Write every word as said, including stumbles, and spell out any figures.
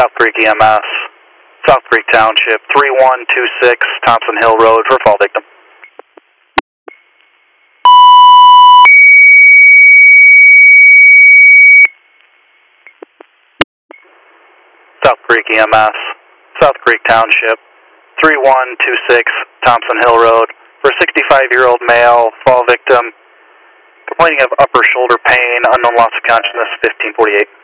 South Creek E M S, South Creek Township, three one two six Thompson Hill Road for fall victim. South Creek E M S, South Creek Township, three one two six Thompson Hill Road for a sixty-five-year-old male, fall victim, complaining of upper shoulder pain, unknown loss of consciousness, fifteen forty-eight.